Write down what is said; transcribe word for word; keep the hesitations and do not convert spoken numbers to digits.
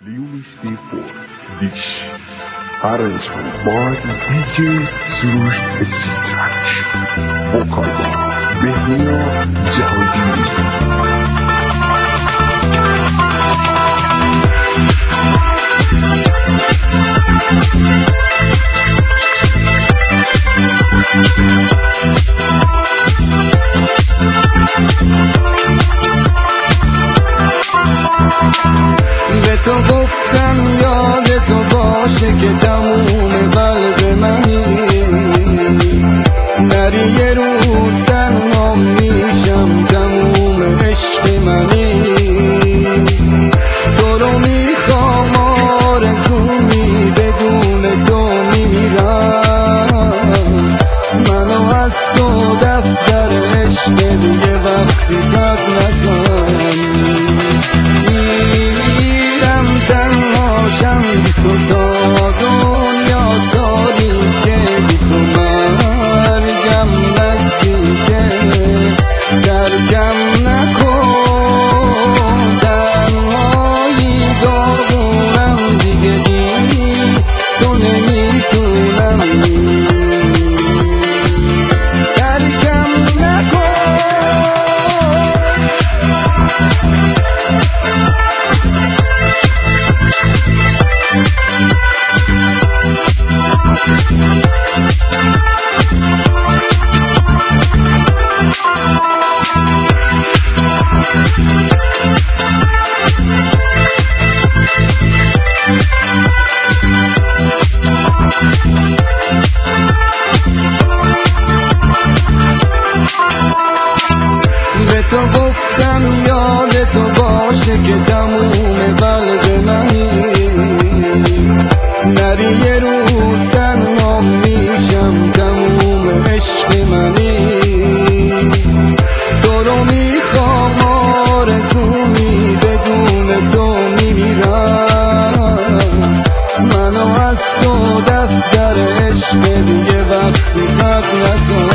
Volume four, Dish. Arrangement by D J Surush Sitrach. Vocal by Behnia Jahangiri. به تو گفتم یاد تو باشه که تموم قلب منی، نری یه روز تنها میشم تموم عشق منی. تو رو میخوام آرزومی بدون تو میمیرم، منو از تو دفتر عشق دیگه وقتی کار نکنی. تنهاشم بی تو تا دنیا تاریکه، بی تو مرگم نزدیکه، ترکم نکن. تنهایی داغونم دیگه، بی تو نمیتونم، ترکم نکن. به تو گفتم یاد تو باشه که تموم قلب منی، نری یه روز تنها میشم تموم عشق منی. تو رو میخوام آرزومی بدون تو میمیرم، منو از تو دفتر عشق دیگه وقتی خط نکن.